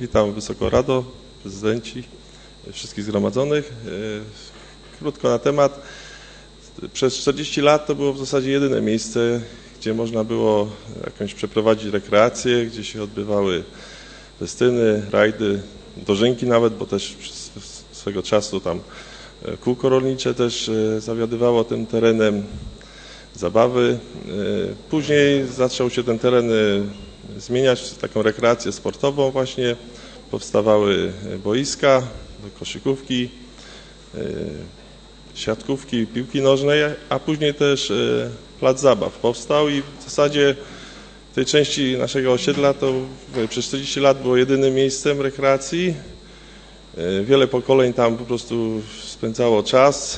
Witam Wysoką Rado, prezydenci, wszystkich zgromadzonych. Krótko na temat. Przez 40 lat to było w zasadzie jedyne miejsce, gdzie można było jakąś przeprowadzić rekreację, gdzie się odbywały festyny, rajdy, dożynki nawet, bo też swego czasu tam kółko rolnicze też zawiadywało tym terenem, zabawy. Później zaczął się ten teren zmieniać w taką rekreację sportową właśnie. Powstawały boiska do koszykówki, siatkówki, piłki nożnej, a później też plac zabaw powstał i w zasadzie w tej części naszego osiedla to przez 40 lat było jedynym miejscem rekreacji. Wiele pokoleń tam po prostu spędzało czas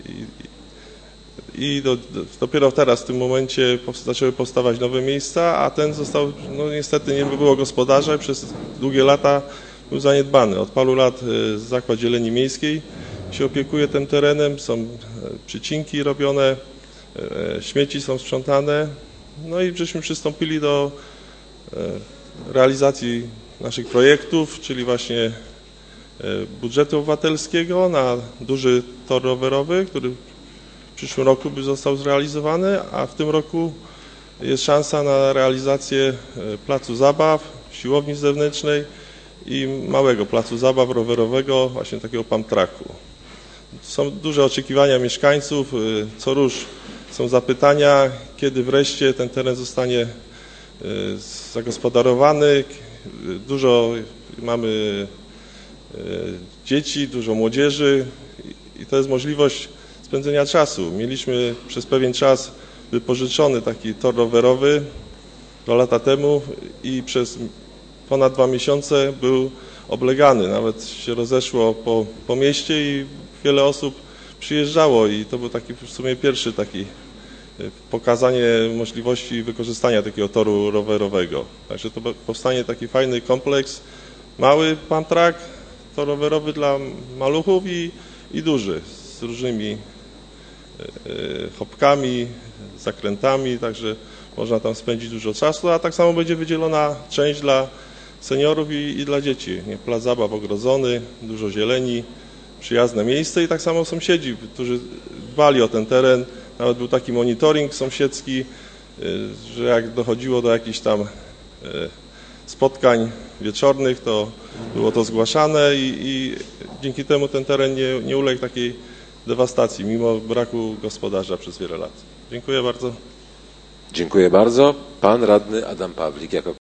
i dopiero teraz w tym momencie zaczęły powstawać nowe miejsca, a ten został, no niestety nie było gospodarza i przez długie lata był zaniedbany. Od paru lat Zakład Zieleni Miejskiej się opiekuje tym terenem, są przycinki robione, śmieci są sprzątane, no i żeśmy przystąpili do realizacji naszych projektów, czyli właśnie budżetu obywatelskiego na duży tor rowerowy, który w przyszłym roku by został zrealizowany, a w tym roku jest szansa na realizację placu zabaw, siłowni zewnętrznej i małego placu zabaw rowerowego, właśnie takiego pump tracku. Są duże oczekiwania mieszkańców, co róż są zapytania, kiedy wreszcie ten teren zostanie zagospodarowany. Dużo mamy dzieci, dużo młodzieży i to jest możliwość spędzenia czasu. Mieliśmy przez pewien czas wypożyczony taki tor rowerowy 2 lata temu i przez ponad 2 miesiące był oblegany. Nawet się rozeszło po mieście i wiele osób przyjeżdżało i to był taki w sumie pierwszy taki pokazanie możliwości wykorzystania takiego toru rowerowego. Także to powstanie taki fajny kompleks, mały pump track, tor rowerowy dla maluchów i duży, z różnymi hopkami, zakrętami, także można tam spędzić dużo czasu, a tak samo będzie wydzielona część dla seniorów i dla dzieci. Plac zabaw ogrodzony, dużo zieleni, przyjazne miejsce i tak samo sąsiedzi, którzy dbali o ten teren. Nawet był taki monitoring sąsiedzki, że jak dochodziło do jakichś tam spotkań wieczornych, to było to zgłaszane i dzięki temu ten teren nie uległ takiej dewastacji, mimo braku gospodarza przez wiele lat. Dziękuję bardzo. Dziękuję bardzo. Pan radny Adam Pawlik jako